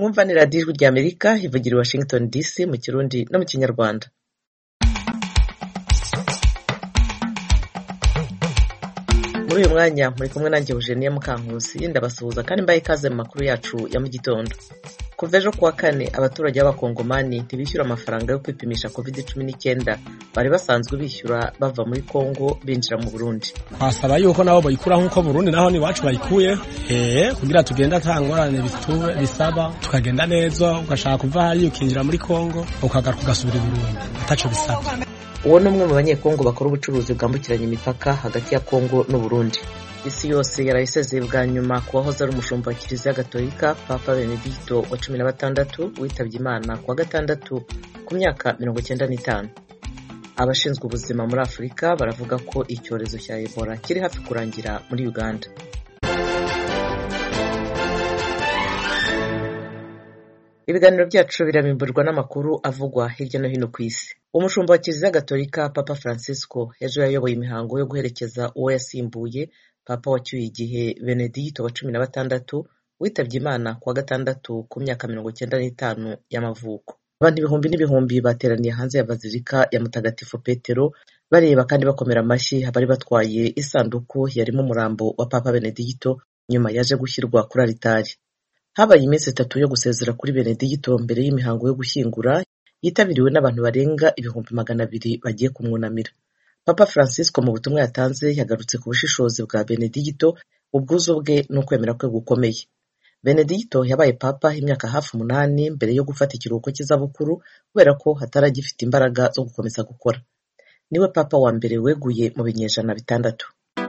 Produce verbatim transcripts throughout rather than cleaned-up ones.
Mwumva ni radiyo ijwi ry'Amerika ivugira i Washington D C mu Kirundi no mu Kinyarwanda. Muri uyu mwanya muri kumwe nanjye Eugenie Mukankusi ndabasuhuza kandi mbaye ikaze mu makuru yacu ya mu gitondo. Kuva ejo kuwa kane abaturage b'abakongomani ntibishyura amafaranga yo kwipimisha covid cumi n'icyenda bari basanzwe bishyura bava muri Kongo binjira mu Burundi. Twasaba yuko nabo bayikura nkuko Burundi naho ni wacu bayikuye eh kugira tugenda tangorane bitube bisaba tukagenda neza ugashaka kuva hari ukinjira muri Kongo ukagaruka ugasubira i Burundi ataco bisaba. Uwo ni umwe mu banyekongo bakora ubucuruzi bwambukiranya imipaka hagati ya Kongo n'u Burundi. Isi yose yarayisezeye bwa nyuma ku wahoze ari umushumba wa Kiliziya Gatolika Papa Benedicto wa cumi na batandatu witabye Imana kuwa gatandatu ku myaka mirongo icyenda n'itanu. Abashinzwe ubuzima muri Afurika baravuga ko icyorezo cya Ebola kiri hafi kurangira muri Uganda. Ibiganiro byacu biramimburwa n'amakuru avugwa hirya no hino ku isi. Umushumba wa Kiliziya Gatolika Papa Francisco ejo yayoboye imihango yo guherekeza uwo yasimbuye Papa wacyuye igihe Benedicto wa cumi na batandatu witabye Imana kuwa gatandatu ku myaka mirongo icyenda n'itanu y'amavuko. Abantu ibihumbi n'ibihumbi bateraniye hanze ya Bazilika ya Mutagatifu Petero bareba kandi bakomera amashyi abari batwaye isanduku yarimo umurambo wa Papa Benedicto nyuma yaje gushyirwa kuri alitari. Habaye iminsi itatu yo gusezera kuri Benedicto mbere y'imihango yo gushyingura yitabiriwe n'abantu barenga ibihumbi magana abiri bagiye kumwunamira. Papa Francisco mu butumwa yatanze yagarutse ku bushishozi bwa Benedicto, ubwuzu bwe n'ukwemera kwe gukomeye. Benedicto yabaye papa imyaka hafi umunani mbere yo gufata ikiruhuko cy'izabukuru kubera ko hataragifite imbaraga zo gukomeza gukora. Niwe papa wa mbere weguye mu binyejana bitandatu.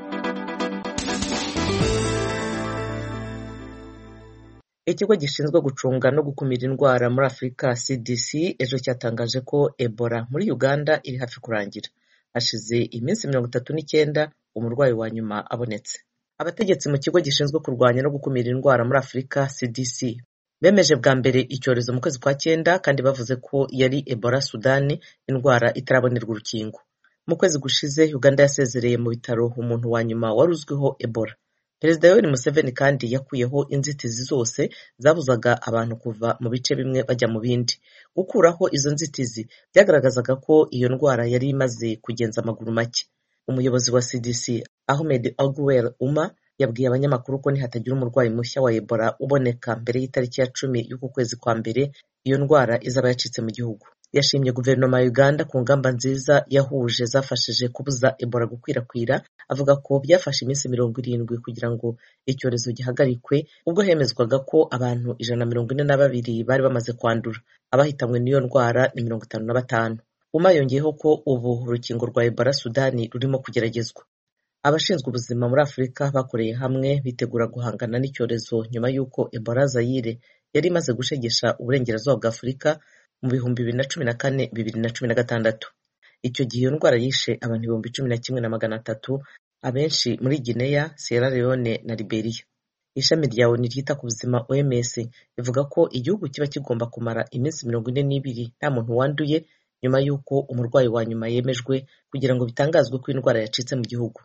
Ikigo gishinzwe gucunga no gukumira indwara muri Afurika C D C ejo cyatangaje ko Ebola muri Uganda iri hafi kurangira. Hashize iminsi mirongo itatu n'icyenda umurwayi wa nyuma abonetse. Abategetsi mu kigo gishinzwe kurwanya no gukumira indwara muri Afurika C D C bemeje bwa mbere icyorezo mu kwezi kwa cyenda kandi bavuze ko yari Ebola Sudani, indwara itarabonerwa urukingo. Mu kwezi gushize Uganda yasezereye mu bitaro umuntu wa nyuma wari uzwiho Ebola. Perezida Yoweri Museveni kandi yakuyeho inzitizi zose zabuzaga abantu kuva mu bice bimwe bajya mu bindi. Gukuraho izo nzitizi byagaragazaga ko iyo ndwara yari imaze kugenza amaguru make. Umuyobozi wa C D C Ahmed Alguer Uma yabwiye abanyamakuru ko nihatagira umurwayi mushya wa Ebola uboneka mbere y'itariki ya cumi y'uku kwezi kwa mbere iyo ndwara izaba yacitse mu gihugu. Yashimye guverinoma ya Uganda ku ngamba nziza yahuje zafashije kubuza Ebola gukwirakwira, avuga ko byafashe iminsi mirongo irindwi kugira ngo icyorezo gihagarikwe ubwo hemezwaga ko abantu ijana na mirongo ine na babiri bari bamaze kwandura. Abahitanywe n'iyo ndwara ni mirongo itanu na batanu. Uma yongeyeho ko ubu urukingo rwa Ebola Sudani rurimo kugeragezwa. Abashinzwe ubuzima muri Afurika bakoreye hamwe bitegura guhangana n'icyorezo nyuma y'uko Ebola Zaire yari imaze gushegesha uburengerazuba bwa Afurika mu bihumbi bibiri na cumi na kane bibiri na cumi na gatandatu. Icyo gihe iyo ndwara yishe abantu ibihumbi cumi na kimwe na magana atatu, abenshi muri Guinea, Sierra Leone na Liberia. Ishami rya O N U ryita ku buzima O M S rivuga ko igihugu kiba kigomba kumara iminsi mirongo ine n'ibiri nta muntu wanduye nyuma y'uko umurwayi wa nyuma yemejwe kugira ngo bitangazwe ko indwara yacitse mu gihugu.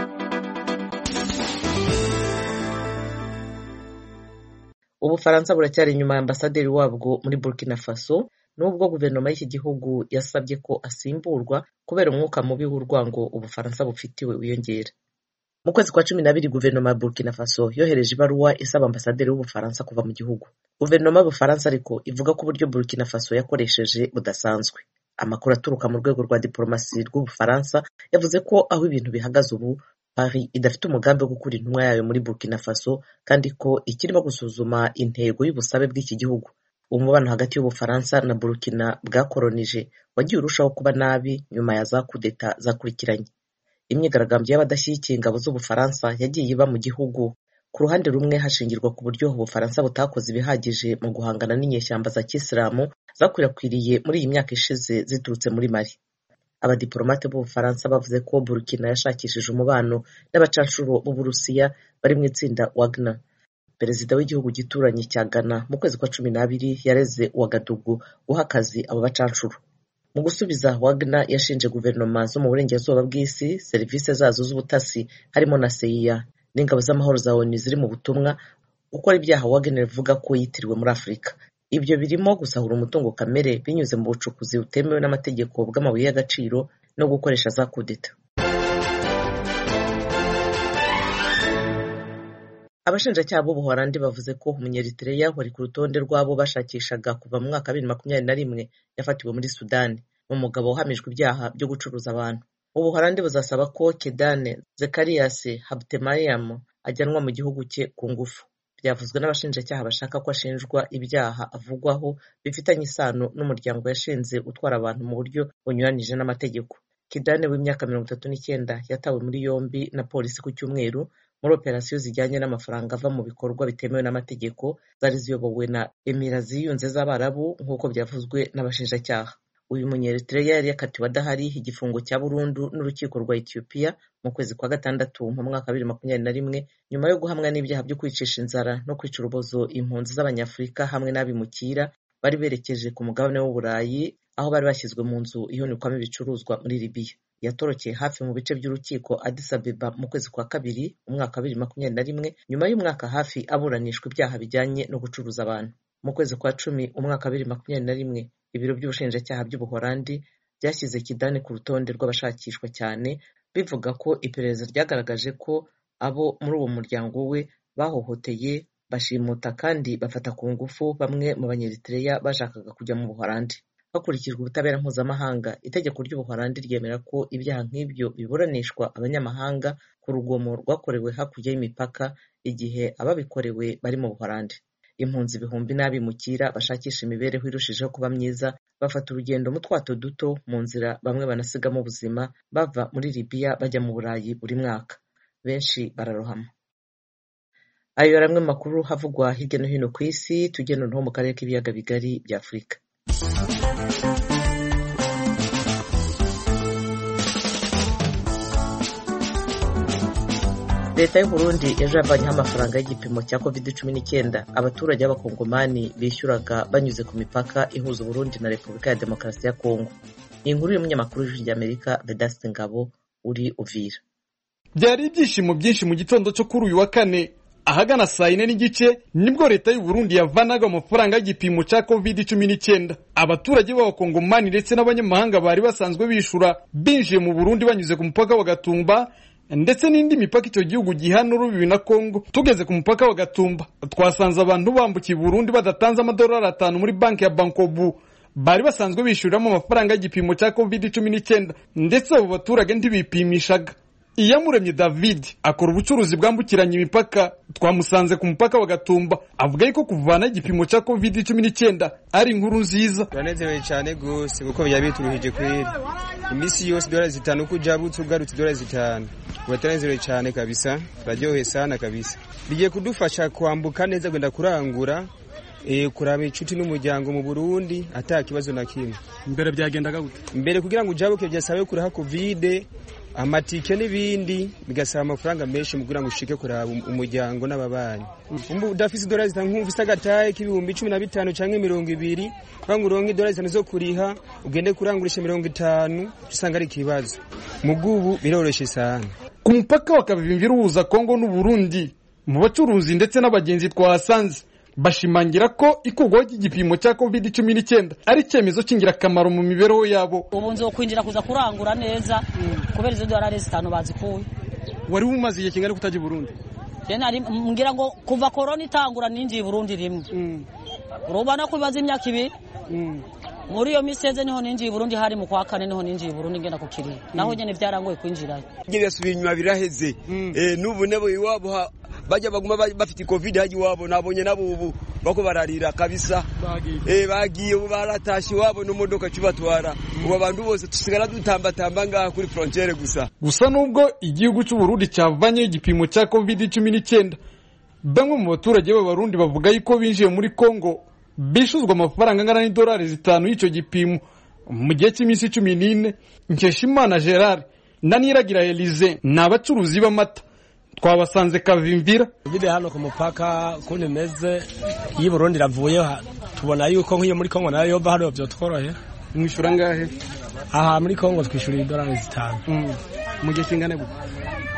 Ubufaransa buracyari inyuma ya ambasaderi wabwo muri Burkina Faso nubwo guverinoma y'iki gihugu yasabye ko asimburwa kubera umwuka mubi w'urwango Ubufaransa bufitiwe wiyongera. Mu kwezi kwa cumi n'abiri guverinoma ya Burkina Faso yohereje ibaruwa isaba ambasaderi w'Ubufaransa kuva mu gihugu. Guverinoma y'Ubufaransa ariko ivuga ko uburyo Burkina Faso yakoresheje budasanzwe. Amakuru aturuka mu rwego rwa diplomasi rw'Ubufaransa yavuze ko aho ibintu bihagaze ubu Paris idafite umugambi wo gukura intumwa yayo muri Burkina Faso kandi ko ikirimo gusuzuma intego y'ubusabe bw'iki gihugu. Umubano hagati y'Ubufaransa na Burkina bwakoronije wagiye urushaho kuba nabi nyuma ya za kudeta zakurikiranye. Imyigaragambyo y'abadashyigikiye ingabo z'Ubufaransa yagiye iba mu gihugu, ku ruhande rumwe hashingirwa ku buryo Ubufaransa butakoze ibihagije mu guhangana n'inyeshyamba za Kisilamu zakwirakwiriye muri iyi myaka ishize ziturutse muri Mali. Abadiplomate b'Ubufaransa bavuze ko Burkina yashakishije umubano n'abacanshuro b'Uburusiya bari mu itsinda Wagner. Perezida w'igihugu gituranye cya Ghana mu kwezi kwa cumi n'abiri yareze Ouagadougou guha akazi abo bacanshuro. Mu gusubiza Wagner yashinje guverinoma zo mu burengerazuba bw'isi serivisi zazo z'ubutasi harimo na C I A n'ingabo z'amahoro za O N U ziri mu butumwa gukora ibyaha Wagner ivuga ko yitiriwe muri Afurika. Ibyo birimo gusahura umutungo kamere binyuze mu bucukuzi butemewe n'amategeko bw'amabuye y'agaciro no gukoresha za kudeta. Abashinjacyaha b'Ubuholandi bavuze ko Umunyeritreya wari ku rutonde rw'abo bashakishaga kuva mu mwaka wa bibiri na makumyabiri na rimwe yafatiwe muri Sudani, umugabo uhamijwe ibyaha byo gucuruza abantu. Ubuholandi buzasaba ko Kedane Zekarias Habtemariam ajyanwa mu gihugu cye ku ngufu. Byavuzwe n'abashinjacyaha bashaka ko ashinjwa ibyaha avugwaho bifitanye isano n'umuryango yashinze utwara abantu mu buryo bunyuranije n'amategeko. Kidane w'imyaka mirongo itatu n'icyenda yatawe muri yombi na polisi ku cyumweru muri operasiyo zijyanye n'amafaranga ava mu bikorwa bitemewe n'amategeko zari ziyobowe na Emira ziyunze z'Abarabu nk'uko byavuzwe n'abashinjacyaha. Uyu Munyeritreya yari yakatiwe adahari igifungo cya burundu n'urukiko rwa Ethiopia mu kwezi kwa gatandatu mu mwaka wa bibiri na makumyabiri na rimwe nyuma yo guhamwa n'ibyaha byo kwicisha inzara no kwica urubozo impunzi z'Abanyafurika hamwe n'abimukira bari berekeje ku mugabane w'Uburayi aho bari bashyizwe mu nzu ihunikwamo ibicuruzwa muri Libya. Yatorokeye hafi mu bice by'urukiko Addis Abeba mu kwezi kwa kabiri umwaka wa bibiri na makumyabiri na rimwe nyuma y'umwaka hafi aburanishwa ibyaha bijyanye no gucuruza abantu. Mu kwezi kwa cumi umwaka wa bibiri na makumyabiri na rimwe ibiro by'ubushinjacyaha by'Ubuholandi byashyize Kidane ku rutonde rw'abashakishwa cyane bivuga ko iperereza ryagaragaje ko abo muri uwo muryango we bahohoteye, bashimuta kandi bafata ku ngufu bamwe mu Banyeritreya bashakaga kujya mu Buholandi. Hakurikijwe ubutabera mpuzamahanga, itegeko ry'Ubuholandi ryemera ko ibyaha nk'ibyo biburanishwa abanyamahanga ku rugomo rwakorewe hakurya y'imipaka igihe ababikorewe bari mu Buholandi. Impunzi ibihumbi n'abimukira bashakisha imibereho irushijeho kuba myiza bafata urugendo mu twato duto mu nzira bamwe banasigamo ubuzima bava muri Libya bajya mu Burayi buri mwaka. Benshi bararohama. Ayo yari amwe mu makuru havugwa hirya no hino ku isi. Tugenda noneho mu karere k'ibiyaga bigari bya Afurika. Leta y'u Burundi ejo yavanyeho amafaranga y'igipimo cya covid cumi n'icyenda abaturage b'abakongomani bishyuraga banyuze ku mipaka ihuza Burundi na Repubulika ya Demokarasi ya Kongo. Inkuru y'umunyamakuru w'Ijwi ry'Amerika Vedaste Ngabo uri Uvira. Byari ibyishimo byinshi mu gitondo cyo kuri uyu wa kane ahagana saa yine n'igice nibwo leta y'u Burundi yavanaga amafaranga y'igipimo cya covid cumi n'icyenda. Abaturage b'abakongomani ndetse n'abanyamahanga bari basanzwe bishura binjiye mu Burundi banyuze ku mupaka wa Gatumba ndetse n'indi mipaka icyo gihugu gihana urubibi na Kongo. Tugeze ku mupaka wa Gatumba twasanze abantu bambukiye Burundi badatanze amadolari atanu muri banki ya Bankobu bari basanzwe bishyuriramo amafaranga y'igipimo cya covid cumi n'icyenda ndetse abo baturage ntibipimishaga. Iyamuremye David akora ubucuruzi bwambukiranya imipaka twamusanze ku mupaka wa Gatumba avuga yuko kuvana igipimo cya covid cumi n'icyenda ari inkuru nziza. Turanezerewe cyane gose kuko byabituruhije kweri. Imisi yose dolari zitanu kujabutse ugarutse dolari zitanu. Turanezerewe cyane kabisa. Turaryohe sana kabisa. Bigiye kudufasha kwambuka neza gwenda kurangura eh kuraba inshuti n'umuryango mu Burundi ata kibazo na kimwe. Mbere byagendaga gute? Mbere kugira ngo ujabuke byasabe kuri covid amatike n'ibindi bigasaba amafaranga menshi mu kugira ngo ushike kuraba umuryango n'ababanyi. Umbu udafise dolari zitanu nk'ufise agataye k'ibihumbi cumi na bitanu canke mirongo ibiri kandi uronke dolari zitanu zo kuriha ugende kurangurisha mirongo itanu usanga ari kibazo. Mugubu biroroshe sana. Ku mupaka wa Kavimvira uhuza Kongo n'u Burundi mu bacuruzi ndetse n'abagenzi twasanze bashimangira ko ikugwa y'igipimo cya covid cumi n'icyenda ari cyemezo cy'ingirakamaro mu mibereho yabo. Ubu nzo kwinjira kuza kurangura neza kubera izo dolari zitanu bazikuye. Wari umaze igihe kingana kutaje Burundi? Dena ari ngira ngo kuva corona itangura ninjiye Burundi rimwe. Mm. Urubana ko bibaza imyaka ibiri. Mm. Muri yo miseze niho ninjiye Burundi hari mu kwa kane niho ninjiye Burundi ngenda kukiri. Naho nyene byarangoye kwinjira. Ngiye subiye inyuma biraheze. Mm. Eh nubu nebo iwabo bajya baguma bafite covid haji wabo nabonye nabo ubu bako bararira kabisa. Eh bagiye baratashe wabo no modoka cyubatwara. Ubu abantu bose tusigara dutamba tamba ngaha kuri frontiere gusa. Gusa nubwo igihugu cy'u Burundi cyavanye igipimo cya covid cumi n'icyenda bamwe mu baturage b'Abarundi bavuga yuko binjiye muri Kongo bishuzwa amafaranga angana n'idolari zitanu y'icyo gipimo mu gihe cy'iminsi cumi n'ine. Nkeshimana Gerard na Niragira Elize n'abacuruzi b'amata twabasanze Kavimvira. Bide hano ku mupaka kundi meze y'u Burundi ravuye tubona yuko nk'iyo muri Kongo nayo yoba hano byo tworohe. Mwishura ngahe? Aha muri Kongo twishura idolari zitanu. Mm. Mu gihe kingana gute?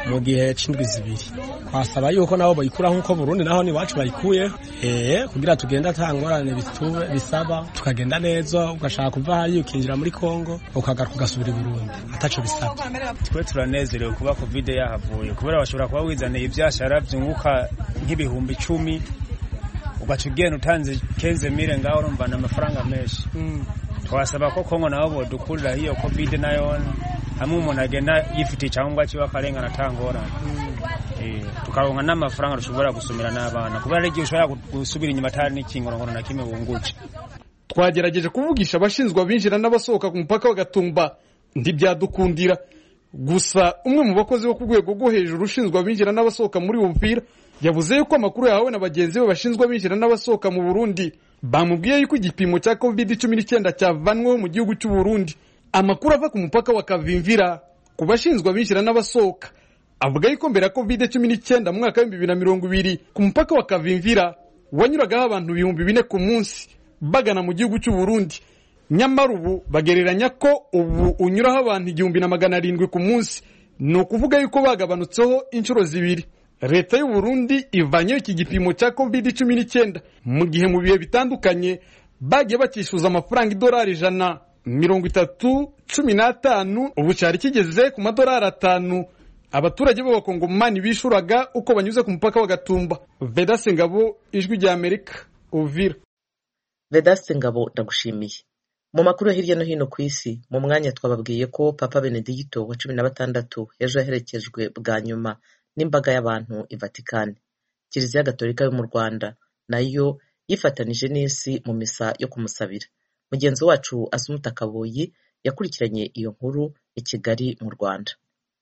mu gihe c'indwi zibiri. Twasaba yuko nabo bayikuraho nkuko Burundi naho ni wacu bayikuye eh kugira tugenda atangorane bitube bisaba tukagenda neza ugashaka kuva hari ukinjira muri Kongo ukagaruka ugasubira i Burundi ataco bisaba. Twe turanezerewe kuba covid yahavuye kubera bashobora kuba wizaniye ivyashara vyunguka nk'ibihumbi icumi ugaca ugenda utanze kenze mire ngaho urumvana amafaranga menshi. Mm. Twasaba ko Kongo nabo bodukurira hiyo covid nayo hamwe umuntu agenda yifitiye cyangwa cyo akarengana atangorana. Mm. Eh tukaronka n'amafaranga rushobora gusumira n'abana kubera igihe ushobora gusubira inyuma atari n'ikingorongoro na kimwe bunguce. Twagerageje kuvugisha abashinzwe abinjira n'abasohoka ku mupaka wa Gatumba ntibyadukundira. Gusa umwe mu bakozi bo ku rwego rwo hejuru ushinzwe abinjira n'abasohoka muri Uvira yavuze yuko amakuru yahawe na bagenzi be bashinzwe abinjira n'abasohoka mu Burundi bamubwiye yuko igipimo cya covid cumi n'icyenda cyavanweho mu gihugu cy'u Burundi. Amakuru ava ku mupaka wa Kavimvira ku bashinzwe abinjira n'abasohoka avuga yuko mbere ya covid cumi n'icyenda mu mwaka wa bibiri na mirongo ibiri ku mupaka wa Kavimvira wanyuragaho abantu ibihumbi bine ku munsi bagana mu gihugu cy'u Burundi. Nyamara ubu bagereranya ko ubu unyuraho abantu igihumbi na magana arindwi ku munsi, ni ukuvuga yuko bagabanutseho inshuro zibiri. Leta y'u Burundi ivanye iki gipimo cya covid cumi n'icyenda mu gihe mu bihe bitandukanye bagiye bakishuza amafaranga idolari ijana mirongo itatu cumi n'atanu ubu cyari kigeze ku madolari atanu abaturage b'abakongomani bishuraga uko banyuze ku mupaka wa Gatumba. Vedaste Ngabo, Ijwi rya Amerika, Uvira. Vedaste Ngabo, ndagushimiye. Mu makuru hirya no hino ku isi mu mwanya twababwiye ko Papa Benedicto wa cumi na batandatu ejo yaherekejwe bwa nyuma n'imbaga y'abantu i Vatican. Kiliziya Gatolika yo mu Rwanda nayo yifatanije n'isi mu misa yo kumusabira. Mugenzi wacu Asumuta Kaboyi yakurikiranye iyo nkuru i Kigali mu Rwanda.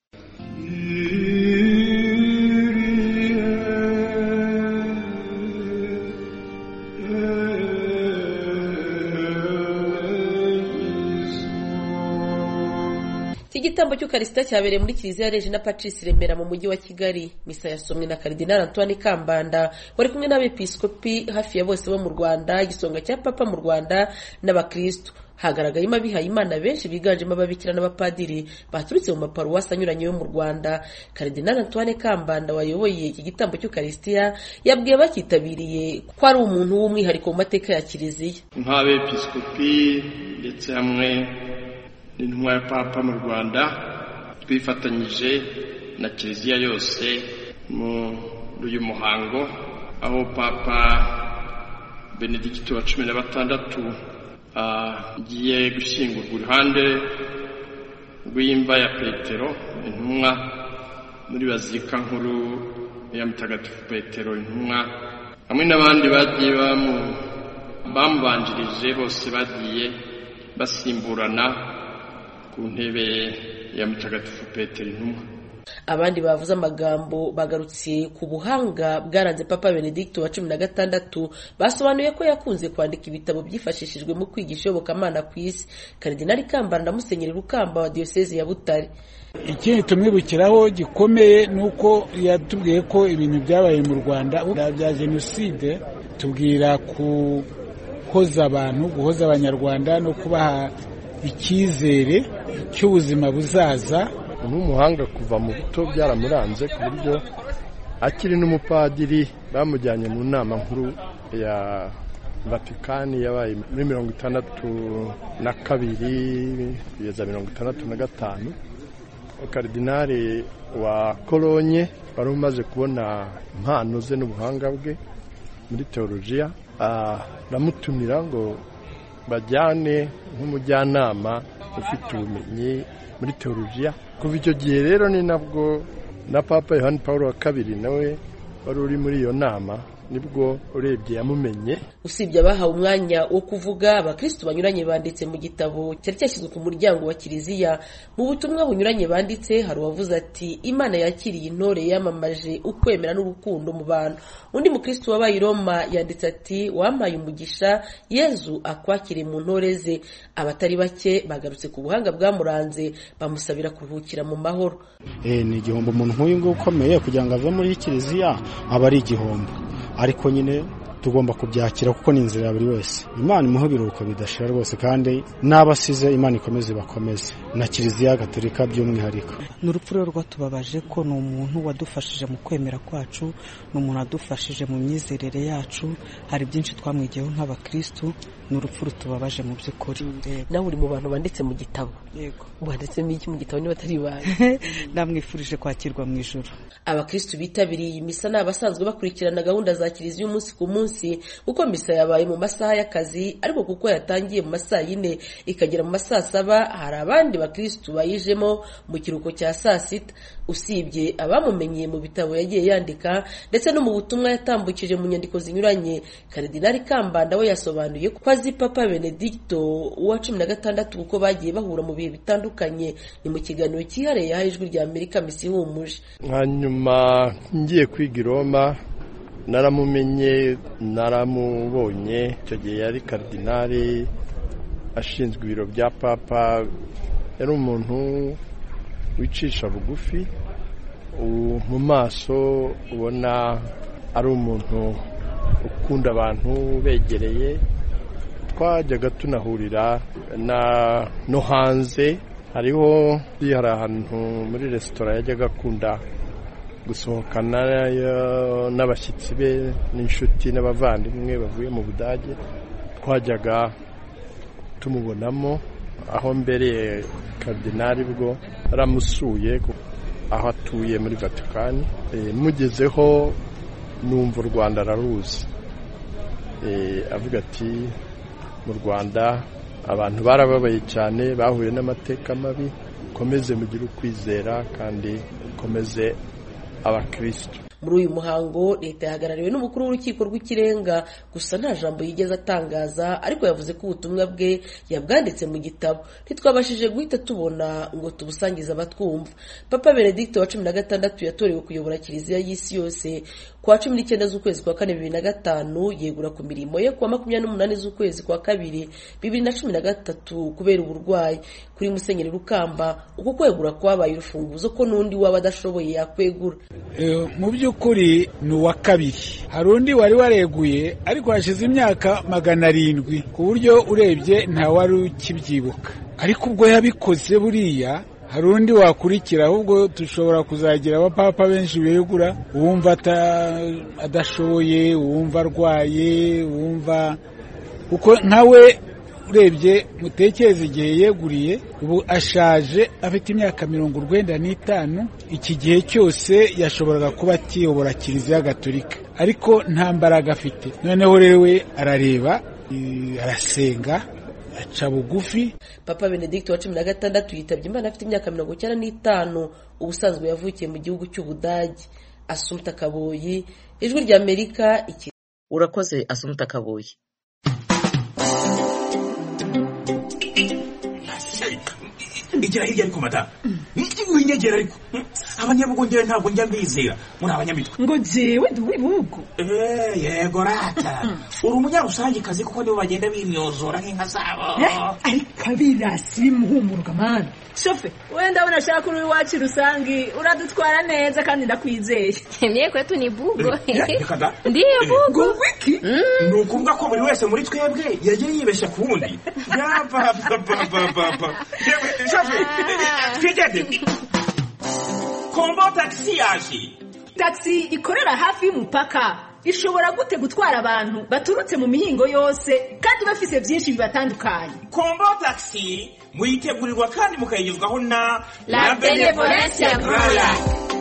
Igitambo cy'Ukarisitiya cyabereye muri Kiliziya Regina Pacis Remera mu mujyi wa Kigali. Misa yasomwe na Kardinali Antoine Kambanda wari kumwe n'abepiskopi hafi ya bose bo mu Rwanda, igisonga cya Papa mu Rwanda n'abakristo. Hagaragayemo abihaye Imana benshi biganjemo ababikira n'abapadiri baturutse mu maparuwasi anyuranye yo mu Rwanda. Kardinali Antoine Kambanda wayoboye iki gitambo cy'Ukarisitiya yabwiye bakitabiriye ko ari umuntu w'umwihariko mu mateka ya Kiliziya. Nk'abepiskopi ndetse hamwe n'intumwa ya Papa mu Rwanda twifatanyije na Kiliziya yose muri uyu muhango aho Papa Benedicto wa cumi na batandatu agiye gushyingurwa iruhande rw'imva ya Petero intumwa muri bazilika nkuru ya Mutagatifu Petero intumwa hamwe n'abandi bagiye bamubanjirije bose bagiye basimburana ku ntebe ya Mutagatifu Petero intumwa. Abandi bavuze amagambo bagarutse ku buhanga bwaranze Papa Benedicto wa cumi na gatandatu, basobanuye ko yakunze kwandika ibitabo byifashishijwe mu kwigisha iyobokamana ku isi. Kardinali Kambanda Musenyeri Rukamba wa Diocese ya Butare. Ikindi tumwibukiraho gikomeye nuko yatubwiye ko ibintu byabaye mu Rwanda bya Jenoside, tubwira ku hoza abantu, guhoza abanyarwanda no kubaha icyizere cy'ubuzima buzaza. N'umuhanga kuva mu buto byaramuranze ku buryo akiri n'umupadiri bamujyanye mu nama nkuru ya Vatikani yabaye muri mirongo itandatu na kabiri kugeza mirongo itandatu na gatanu. Kardinali wa Kolonye wari umaze kubona impano ze n'ubuhanga bwe muri teologiya, aramutumira ngo bajyane nk'umujyanama ufite ubumenyi muri teologiya. Kuva icyo gihe rero ni nabwo na Papa Yohani Pawulo wa kabiri nawe wari uri muri iyo nama nibwo urebye yamumenye. Usibye abahawe umwanya wo kuvuga, abakristo banyuranye banditse mu gitabo cyari cyashyizwe ku muryango wa Kiliziya. Mu butumwa bunyuranye banditse hari uwavuze ati Imana yakiriye intore yamamaje ukwemera n'urukundo mu bantu. Undi mukristo wabaye i Roma yanditse ati wampaye umugisha, Yezu akwakire mu ntore ze. Abatari bake bagarutse ku buhanga bwamuranze bamusabira kuruhukira mu mahoro. Eh ni igihombo umuntu nk'uyu nguyu ukomeye kugira ngo ave muri Kiliziya aba ari igihombo, ariko nyine tugomba kubyakira kuko ni inzira ya buri wese. Imana imuhe ibiruhuko bidashira rwose, kandi n'abasize Imana ikomeze bakomeze, na Kiliziya Gatolika by'umwihariko. N'urupfu rwatubabaje ko ni umuntu wadufashije mu kwemera kwacu, ni umuntu wadufashije mu myizerere yacu, hari byinshi twamwigiyeho nk'abakristu. N'urupfu rutubabaje mu by'ukuri. Nawe uri mu bantu banditse mu gitabo. Yego. Wanditse iki mu gitabo niba atari bande? Ndamwifurije kwakirwa mu ijuru. Abakristu bitabiriye iyi misa ni abasanzwe bakurikirana gahunda za Kiliziya umunsi ku munsi, kuko misa yabaye mu masaha y'akazi, ariko kuko yatangiye mu masaha yine ikagera mu masaha saba, hari abandi bakristu bayijemo mu kiruko cya saa sita. Usibye abamumenyeye mu bitabo yagiye yandika ndetse no mu butumwa yatambukije mu nyandiko zinyuranye, Karidinali Kambanda we yasobanuye ko azi Papa Benedicto wa cumi na gatandatu kuko bagiye bahura mu bihe bitandukanye. Ni mu kiganiro cyihariye yahaye Ijwi rya Amerika misi ihumuje. Hanyuma ngiye kwiga i Roma naramumenye, naramubonye icyo gihe yari karidinali ashinzwe ibiro bya Papa. Yari umuntu wicisha bugufi, mu maso ubona ari umuntu ukunda abantu begereye. Twajyaga tunahurira na no hanze, hariho hari ahantu muri resitora yajyaga akunda gusohokana n'abashyitsi be n'inshuti n'abavandimwe bavuye mu Budage. Twajyaga tumubonamo, aho mbere Karidinali bwo aramusuye aho atuye muri Vatikani. E, mugezeho numva u Rwanda araruzi. E, avuga ati mu Rwanda abantu barababaye cyane, bahuye n'amateka mabi, komeze mugire ukwizera kandi komeze abakristo. Muri uyu muhango leta yahagarariwe n'umukuru w'urukiko rw'ikirenga, gusa nta jambo yigeze atangaza, ariko yavuze ko ubutumwa bwe yabwanditse mu gitabo. Ntitwabashije guhita tubona ngo tubusangize abatwumva. Papa Benedicto wa cumi na gatandatu yatorewe kuyobora Kiliziya y'isi yose kwa cumi n'icyenda z'ukwezi kwa kane bibiri na gatanu, yegura ku mirimo ye kuwa makumyabiri n'umunani z'ukwezi kwa kabiri bibiri na cumi na gatatu kubera uburwayi. Kuri Musenyeri Rukamba, uko kwegura kwabaye urufunguzo ko n'undi waba adashoboye yakwegura. E, mu by'ukuri ni uwa kabiri. Hari undi wari wareguye ariko hashize imyaka magana arindwi ku buryo urebye nta wari ukibyibuka, ariko ubwo yabikoze buriya hari undi wakurikira. Ahubwo dushobora kuzagira abapapa benshi begura, uwumva adashoboye, uwumva arwaye, uwumva uko nkawe. Urebye mutekereze igihe yeguriye, ubu ashaje afite imyaka mirongo urwenda n'itanu. Iki gihe cyose yashoboraga kuba atiyobora Kiliziya Gatolika, ariko nta mbaraga afite. Noneho rero we arareba, arasenga, aca bugufi. Papa Benedicto wa cumi na gatandatu yitabye Imana afite imyaka mirongo icyenda n'itanu. Ubusanzwe yavukiye mu gihugu cy'Ubudage. Assumpta Kaboyi, Ijwi rya Amerika. Iki urakoze Assumpta Kaboyi. Igera hirya ariko mata. Winyegera ariko. Abanyabugongera ntabwo njya mbizera. Muri abanyamitwe. Ngo jewe duwe bugo. Eh, yego rata. Uri umunyarusangi kazi kuko nibo bagenda bimyozora nk'inka zabo. Ariko abirasi bimuhumuruka man. Shofe, wenda unashaka uri wacu rusangi, uradutwara neza kandi ndakwizeye. Mie kwetu ni bugo. Ndiyo bugo. Ngo wiki? Nukuvuga ko buri wese muri twebwe yagiye yibeshya kuwundi. Ya ba ba ba ba ba. Shofe, twigende. Kombo taxi yaje. Taxi ikorera hafi y'umupaka. Ishobora gute gutwara abantu baturutse mu mihingo yose kandi bafise byinshi bibatandukanye. Kombo taxi muyitegurirwa kandi mukayigezwaho na La Benevolencia Royal.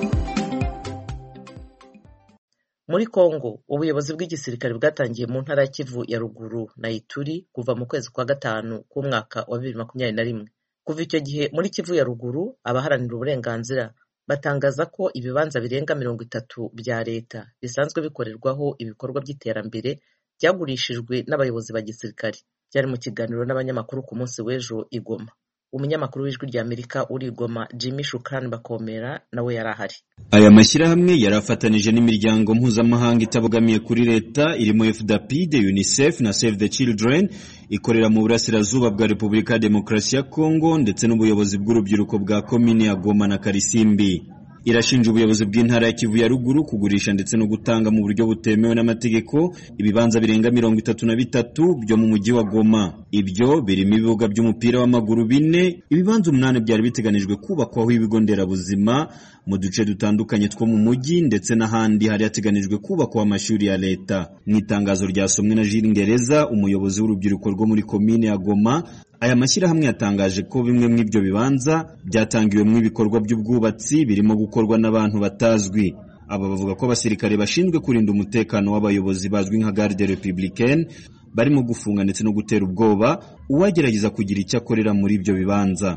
Muri Kongo, ubuyobozi bw'igisirikare bwatangiye mu ntara ya Kivu ya ruguru na Ituri kuva mu kwezi kwa gatanu k'umwaka wa bibiri makumyabiri na rimwe. Kuva icyo gihe muri Kivu ya ruguru, abaharanira uburenganzira batangaza ko ibibanza birenga mirongo itatu bya leta bisanzwe bikorerwaho ibikorwa by'iterambere byagurishijwe n'abayobozi ba gisirikare. Byari mu kiganiro n'abanyamakuru ku munsi w'ejo i Goma. Umunyamakuru w'Ijwi rya Amerika uri i Goma, Jimmy Shukrani Bakomera, nawe yari ahari. Aya mashyirahamwe yarafatanije n'imiryango mpuzamahanga itabogamiye kuri leta irimo F D P, UNICEF na Save the Children ikorera mu burasirazuba bwa Repubulika ya Demokarasi ya Kongo ndetse n'ubuyobozi bw'urubyiruko bwa komine ya Goma na Karisimbi. irashinja ubuyobozi bw'intara ya Kivu ya ruguru kugurisha ndetse no gutanga mu buryo butemewe n'amategeko ibibanza birenga mirongo itatu na bitatu byo mu mujyi wa Goma. Ibyo birimo ibibuga by'umupira w'amaguru bine, ibibanza umunani byari biteganijwe kubakwaho ibigo nderabuzima mu duce dutandukanye two mu mujyi ndetse n'ahandi hari hateganijwe kubakwa amashuri ya leta. Mu itangazo ryasomwe na Jules Ngereza, umuyobozi w'urubyiruko rwo muri komine ya Goma, aya mashyirahamwe yatangaje ko bimwe mu ibyo bibanza byatangiwemo ibikorwa by'ubwubatsi birimo gukorwa n'abantu batazwi. Aba bavuga ko abasirikare bashinzwe kurinda umutekano w'abayobozi bazwi nka Garde Républicaine barimo gufunga ndetse no gutera ubwoba uwagerageza kugira icyo akorera muri ibyo bibanza.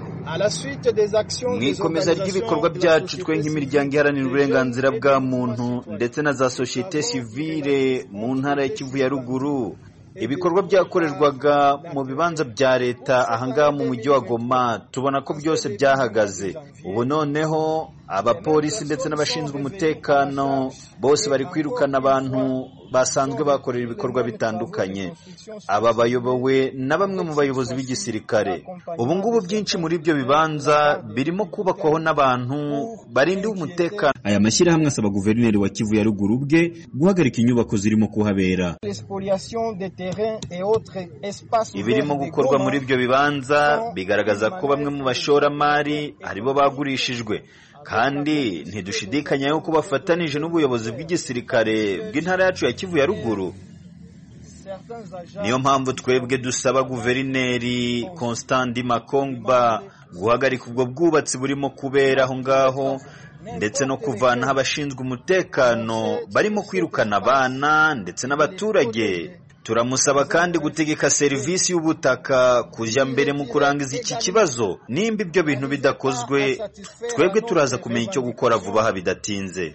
Mu ikomeza ry'ibikorwa byacu twe nk'imiryango iharanira uburenganzira bwa muntu ndetse na za société civile mu ntara ya Kivu ya ruguru, ibikorwa byakorerwaga mu bibanza bya leta ahangaha mu mujyi wa Goma tubona ko byose byahagaze. Ubu noneho abapolisi ndetse n'abashinzwe umutekano bose bari kwirukana abantu basanzwe bakorera ibikorwa bitandukanye. Aba bayobowe na bamwe mu bayobozi b'igisirikare. Ubu ngubu byinshi muri ibyo bibanza birimo kubakwaho n'abantu barindiwe umutekano. Aya mashyirahamwe asaba guverineri wa Kivu ya ruguru bwe guhagarika inyubako zirimo kuhabera. Ibirimo gukorwa muri ibyo bibanza bigaragaza ko bamwe mu bashoramari aribo bagurishijwe, kandi ntidushidikanya yuko bafatanije n'ubuyobozi bw'igisirikare bw'intara yacu ya Kivu ya ruguru. Niyo mpamvu twebwe dusaba guverineri Constant Makongba guhagarika ubwo bwubatsi burimo kubera aho ngaho ndetse no kuvanaho abashinzwe umutekano barimo kwirukana abana ndetse n'abaturage. Turamusaba kandi gutegeka serivisi y'ubutaka kujya mbere mu kurangiza iki kibazo. Nimba ibyo bintu bidakozwe, twebwe turaza kumenya icyo gukora vuba aha bidatinze.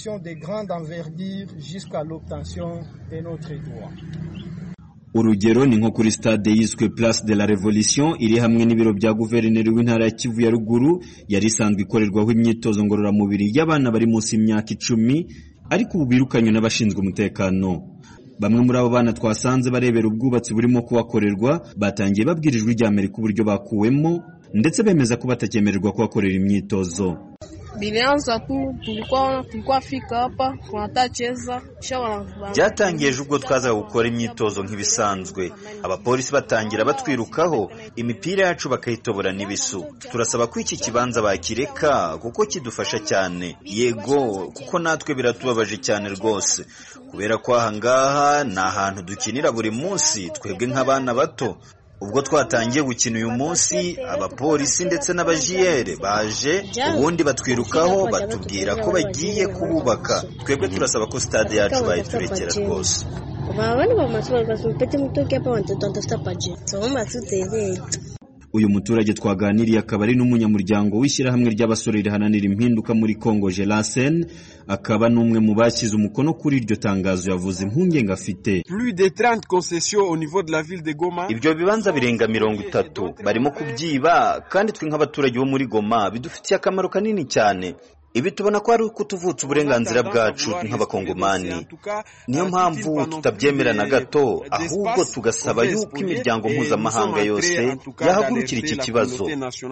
Urugero ni nko kuri stade yiswe Place de la Révolution iri hamwe n'ibiro bya guverineri w'intara ya Kivu ya ruguru yari isanzwe ikorerwaho imyitozo ngororamubiri y'abana bari munsi y'imyaka icumi, ariko ubu birukanywe n'abashinzwe umutekano. Bamwe muri abo bana twasanze barebera ubwubatsi burimo kuhakorerwa batangiye babwira Ijwi ry'Amerika uburyo bakuwemo ndetse bemeza ko batakemererwa kuhakorera imyitozo. Bilianza tu tulikuwa tulikuwa fika hapa tunatacheza shawa. Byatangiye ubwo twazaga gukora imyitozo nk'ibisanzwe, abapolisi batangira batwirukaho, imipira yacu bakayitobora n'ibisu. Turasaba ko iki kibanza bakireka kuko kidufasha cyane. Yego, kuko natwe biratubabaje cyane rwose, kubera ko ahangaha ni ahantu dukinira buri munsi twebwe nk'abana bato. Ubwo twatangiye gukina uyu munsi, abapolisi ndetse n'abajiyere baje ubundi batwirukaho batubwira ko bagiye kububaka. Twebwe turasaba ko stade yacu bayiturekera rwose. Uyu muturage twaganiriye akaba ari n'umunyamuryango w'ishyirahamwe ry'abasore rihananira impinduka muri Congo Gelasen, akaba n'umwe mu bashyize umukono kuri iryo tangazo. Yavuze impungenge afite. Ibyo bibanza birenga mirongo itatu barimo kubyiba, kandi twe nk'abaturage bo muri Goma bidufitiye akamaro kanini cyane. Ibi tubona ko ari kutuvutsa uburenganzira bwacu nk'abakongomani. Niyo mpamvu tutabyemera na gato, ahubwo tugasaba yuko imiryango mpuzamahanga yose yahagurukira iki kibazo.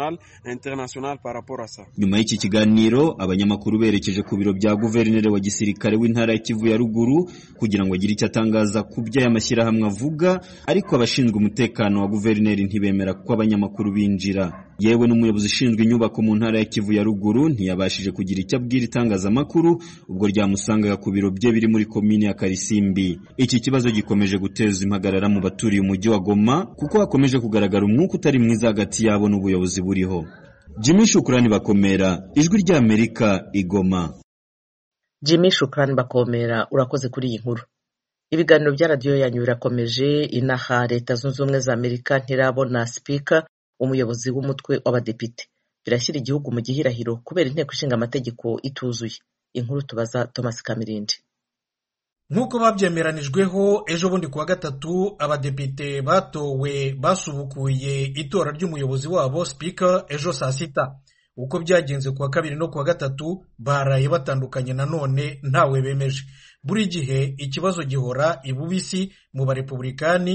Nyuma y'iki kiganiro, abanyamakuru berekeje ku biro bya guverineri wa gisirikare w'intara ya Kivu ya ruguru kugira ngo agire icyo atangaza ku by'aya mashyirahamwe avuga, ariko abashinzwe umutekano wa guverineri ntibemera ko abanyamakuru binjira. Yewe n'umuyobozi ushinzwe inyubako mu ntara ya Kivu ya ruguru ntiyabashije kugira icyo abwira itangazamakuru ubwo ryamusangaga ku biro bye biri muri komine ya Karisimbi. Iki kibazo gikomeje guteza impagarara mu baturiye umujyi wa Goma kuko hakomeje kugaragara umwuka utari mwiza hagati yabo n'ubuyobozi buriho. Jimmy Shukrani Bakomera, Ijwi ry'Amerika, Igoma. Jimmy Shukrani Bakomera, urakoze kuri iyi nkuru. Ibiganiro bya radiyo yanyu birakomeje. Inaha Leta Zunze Ubumwe za Amerika ntirabona speaker, umuyobozi w'umutwe w'abadepite. Birashyira igihugu mu gihirahiro kubera inteko ishinga amategeko ituzuye. Inkuru tubaza Thomas Kamirindi. Nk'uko babyemeranijweho ejo bundi kuwa gatatu, abadepite batowe basubukuye itora ry'umuyobozi wabo speaker ejo saa sita. Uko byagenze kuwa kabiri no kuwa gatatu baraye batandukanye nanone ntawe bemeje. Buri gihe ikibazo gihora ibubisi mu barepublikani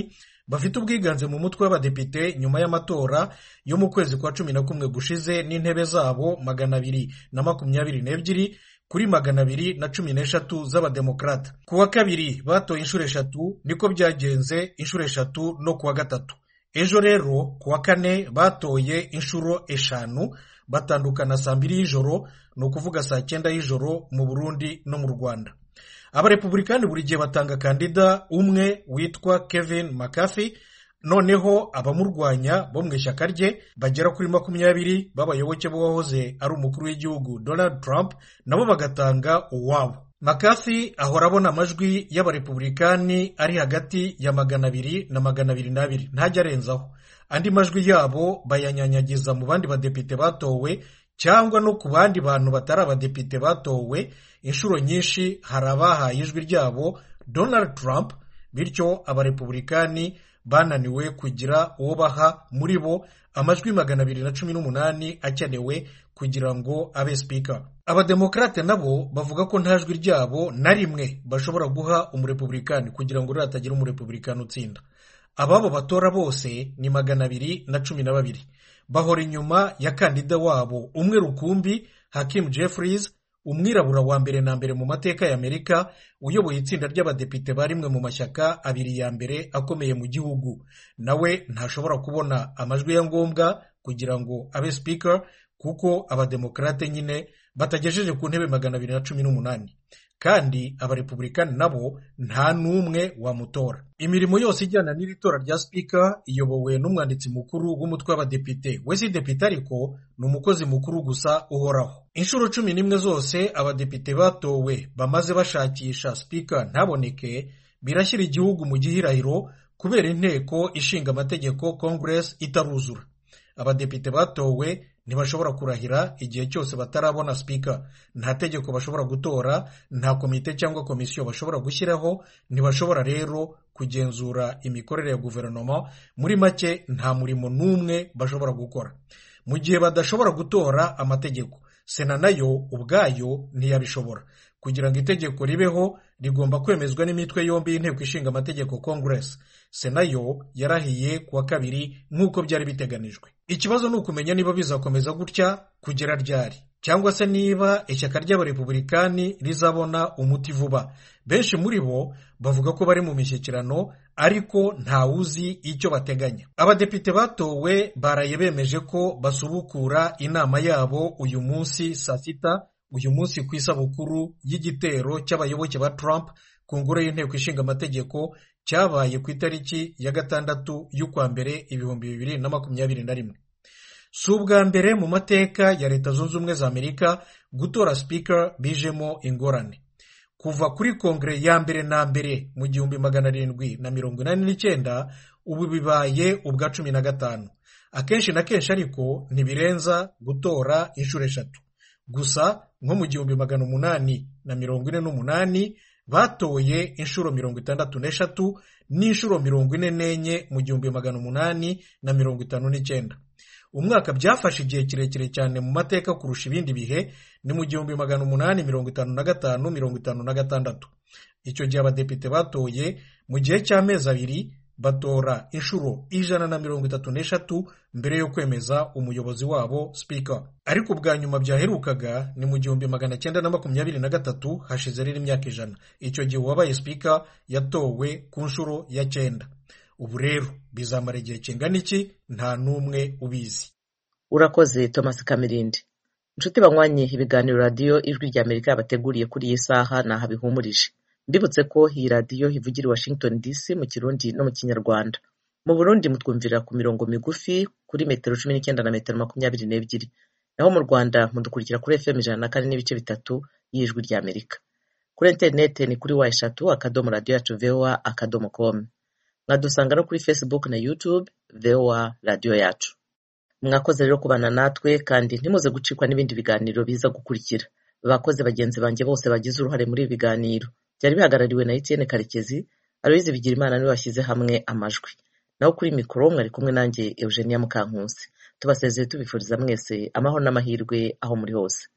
bafite ubwiganze mu mutwe w'abadepite nyuma y'amatora yo mu kwezi kwa cumi na kumwe gushize n'intebe zabo magana abiri na makumyabiri n'ebyiri kuri magana abiri na cumi n'eshatu z'abademokarata. Ku wa kabiri batoye inshuro eshatu, niko byagenze inshuro eshatu no ku wa gatatu. Ejo rero ku wa kane batoye inshuro eshanu, batandukana saa mbiri y'ijoro, ni ukuvuga saa cyenda y'ijoro mu Burundi no mu Rwanda. Abarepublikani buri gihe batanga kandida umwe witwa Kevin McCarthy, noneho abamurwanya bo mu ishyaka rye bagera kuri makumyabiri b'abayoboke b'uwahoze ari umukuru w'igihugu Donald Trump nabo bagatanga uwabo. McCarthy ahora abona amajwi y'abarepublikani ari hagati ya magana abiri na magana abiri n'abiri, ntajya arenzaho. Andi majwi yabo bayanyanyagiza mu bandi badepite batowe cyangwa no ku bandi bantu batari abadepite batowe. Inshuro nyinshi hari abahaye ijwi ryabo Donald Trump, bityo abarepublikani bananiwe kugira uwo baha muri bo amajwi magana abiri na cumi n'umunani akenewe kugira ngo abe speaker. Abademokrate nabo bavuga ko nta jwi ryabo na rimwe bashobora guha umurepublikani kugira ngo hatagira umurepublikani utsinda. Ababo batora bose ni magana abiri na cumi na babiri, bahora inyuma ya kandida wabo umwe rukumbi Hakeem Jeffries, umwirabura wa mbere na mbere mu mateka ya Amerika, uyoboye itsinda ry'abadepite barimwe mu mashyaka abiri ya mbere akomeye mu gihugu. Nawe ntashobora kubona amajwi ya ngombwa kugira ngo abe speaker kuko abademokrate nyine batagejeje ku ntebe magana abiri na cumi n'umunani, kandi abarepublikani nabo nta n'umwe wamutora. Imirimo yose ijyana n'iri tora rya speaker iyobowe n'umwanditsi mukuru w'umutwe w'abadepite. We si depite ariko ni umukozi mukuru gusa uhoraho. Inshuro cumi n'imwe zose abadepite batowe bamaze bashakisha speaker ntaboneke, birashyira igihugu mu gihirahiro kubera inteko ishinga amategeko Congress itaruzura. Abadepite batowe ntibashobora kurahira igihe cyose batarabona speaker. Nta tegeko bashobora gutora, nta komite cyangwa komisiyo bashobora gushyiraho, ntibashobora rero kugenzura imikorere ya guverinoma. Muri make nta murimo n'umwe bashobora gukora. Mu gihe badashobora gutora amategeko, Sena nayo ubwayo ntiyabishobora. Kugira ngo itegeko ribeho rigomba kwemezwa n'imitwe yombi y'inteko ishinga amategeko Congress. Sena yo yarahiye kuwa kabiri nk'uko byari biteganijwe. Ikibazo ni ukumenya niba bizakomeza gutya kugera ryari, cyangwa se niba ishyaka ry'abarepublikani rizabona umuti vuba. Benshi muri bo bavuga ko bari mu mishyikirano ariko nta uzi icyo bateganya. Abadepite batowe baraye bemeje ko basubukura inama yabo uyu munsi saa sita, uyu munsi ku isabukuru y'igitero cy'abayoboke ba Trump ku ngoro y'inteko ishinga amategeko cyabaye ku itariki ya gatandatu y'ukwa mbere ibihumbi bibiri na makumyabiri na rimwe. Si ubwa mbere mu mateka ya Leta Zunze Ubumwe za Amerika gutora speaker bijemo ingorane. Kuva kuri kongere ya mbere na mbere mu gihumbi magana arindwi na mirongo inani n'icyenda, ubu bibaye ubwa cumi na gatanu. Akenshi na kenshi ariko ntibirenza gutora inshuro eshatu. Gusa nko mu gihumbi magana umunani na mirongo ine n'umunani batoye inshuro mirongo itandatu n'eshatu n'inshuro mirongo ine n'enye mu gihumbi magana umunani na mirongo itanu n'icyenda. Umwaka byafashe igihe kirekire cyane mu mateka kurusha ibindi bihe ni mu gihumbi magana umunani mirongo itanu na gatanu mirongo itanu na gatandatu. Icyo gihe abadepite batoye mu gihe cy'amezi abiri batora inshuro ijana na mirongo itatu n'eshatu mbere yo kwemeza umuyobozi wabo speaker. Ariko ubwa nyuma byaherukaga ni mu gihumbi magana cyenda na makumyabiri na gatatu, hashize rero imyaka ijana. Icyo gihe uwabaye speaker yatowe ku nshuro ya cyenda. Ubu rero bizamara igihe kingana iki nta n'umwe ubizi. Urakoze Thomas Kamirindi. Inshuti banywanyi, ibiganiro radiyo ijwi rya Amerika yabateguriye kuri iyi saha naha bihumurije. Mbibutse ko iyi radiyo ivugira i Washington D C mu Kirundi no mu Kinyarwanda. Mu Burundi mutwumvira ku mirongo migufi kuri metero cumi n'icyenda na metero makumyabiri n'ebyiri. Naho mu Rwanda mudukurikira kuri F M ijana na kane n'ibice bitatu y'ijwi rya Amerika. Kuri interineti ni kuri wa eshatu akadomo radiyo yacu V O A akadomo com. Mwadusanga no kuri Facebook na YouTube V O A radiyo yacu. Mwakoze rero kubana natwe kandi ntimuze gucikwa n'ibindi biganiro biza gukurikira. Bakoze bagenzi banjye bose bagize uruhare muri ibi biganiro. Byari bihagarariwe na Etienne Karekezi, Aloyize Bigirimana niwe washyize hamwe amajwi. Naho kuri mikoro mwari kumwe nanjye Eugenia Mukankusi. Tubasezeye tubifuriza mwese amahoro n'amahirwe aho muri hose.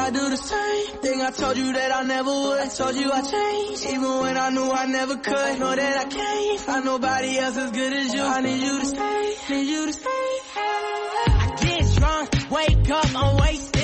I do the same thing I told you that I never would. I told you I changed, even when I knew I never could. Know that I can't find nobody else as good as you. I need you to stay, need you to stay. I get drunk, wake up, I'm